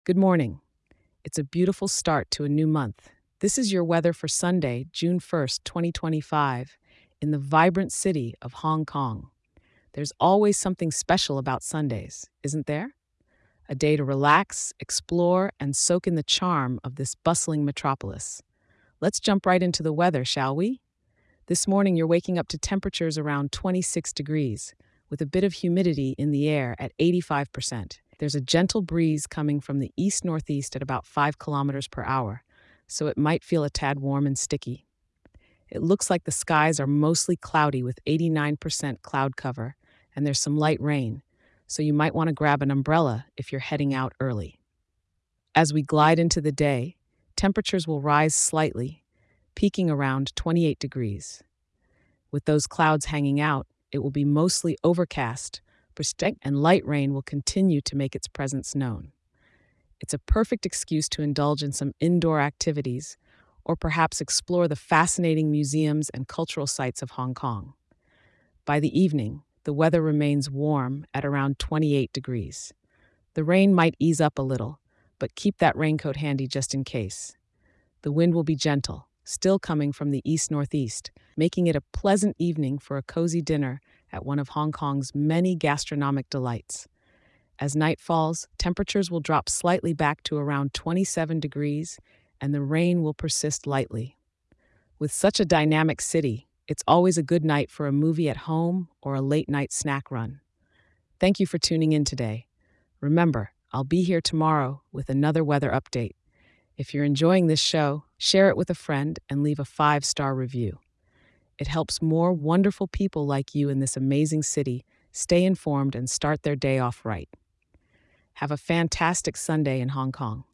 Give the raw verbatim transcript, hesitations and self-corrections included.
Good morning. It's a beautiful start to a new month. This is your weather for Sunday, June first, twenty twenty-five, in the vibrant city of Hong Kong. There's always something special about Sundays, isn't there? A day to relax, explore, and soak in the charm of this bustling metropolis. Let's jump right into the weather, shall we? This morning, you're waking up to temperatures around twenty-six degrees, with a bit of humidity in the air at eighty-five percent. There's a gentle breeze coming from the east northeast at about five kilometers per hour, so it might feel a tad warm and sticky. It looks like the skies are mostly cloudy with eighty-nine percent cloud cover, and there's some light rain, so you might want to grab an umbrella if you're heading out early. As we glide into the day, temperatures will rise slightly, peaking around twenty-eight degrees. With those clouds hanging out, it will be mostly overcast, persistent, and light rain will continue to make its presence known. It's a perfect excuse to indulge in some indoor activities or perhaps explore the fascinating museums and cultural sites of Hong Kong. By the evening, the weather remains warm at around twenty-eight degrees. The rain might ease up a little, but keep that raincoat handy just in case. The wind will be gentle, still coming from the east-northeast, making it a pleasant evening for a cozy dinner at one of Hong Kong's many gastronomic delights. As night falls, temperatures will drop slightly back to around twenty-seven degrees, and the rain will persist lightly. With such a dynamic city, it's always a good night for a movie at home or a late-night snack run. Thank you for tuning in today. Remember, I'll be here tomorrow with another weather update. If you're enjoying this show, share it with a friend and leave a five-star review. It helps more wonderful people like you in this amazing city stay informed and start their day off right. Have a fantastic Sunday in Hong Kong.